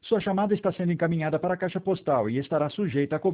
Sua chamada está sendo encaminhada para a caixa postal e estará sujeita a